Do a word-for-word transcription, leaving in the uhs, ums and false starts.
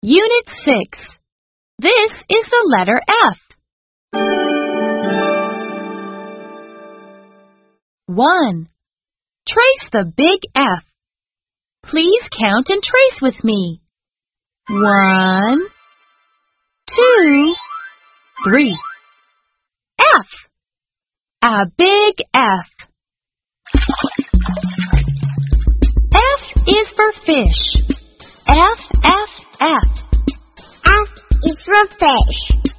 Unit six. This is the letter F. one. Trace the big F. Please count and trace with me. One, two, three. F. A big F. F is for fish. F, F, F. F is for fish.